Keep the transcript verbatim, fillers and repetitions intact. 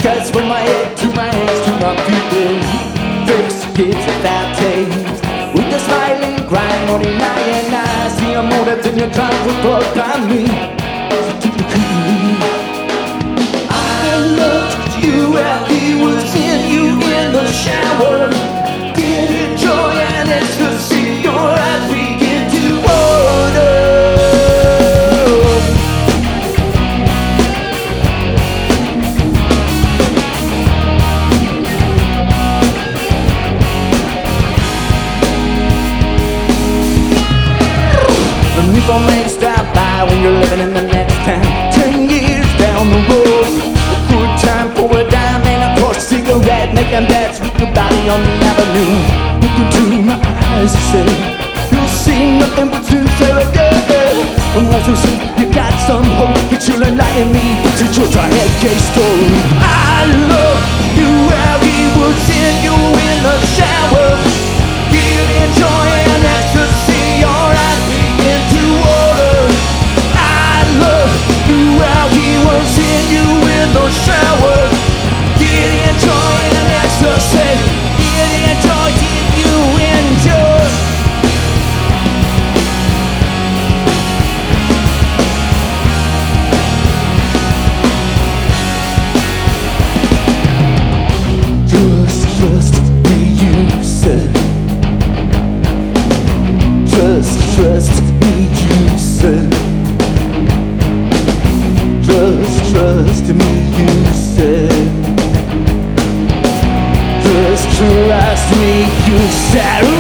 cuts from my head to my hands to my feet. Fix kids without taste, with a smiling, crying on in eye and I see a motive in your time to program me. I looked you at, he was in you in the shower. Did joy and ecstasy, your eyes begin to order. And if I may stop by when you're living in the next town, ten years down the road, a good time for a dime and a course cigarette, making bets with your body on the avenue. Look into my eyes and say, you'll see nothing but sincerity. Unless you see you got some hope that you'll enlighten me to your giant case story. I love you how he was in you in the shower, giving joy and ecstasy, your eyes begin to order. I love you how he was in you in the shower, getting joy and ecstasy, getting joy, did you enjoy? Just, just be you said. Just trust me, you said. Just trust me, you said. Just trust me, you said.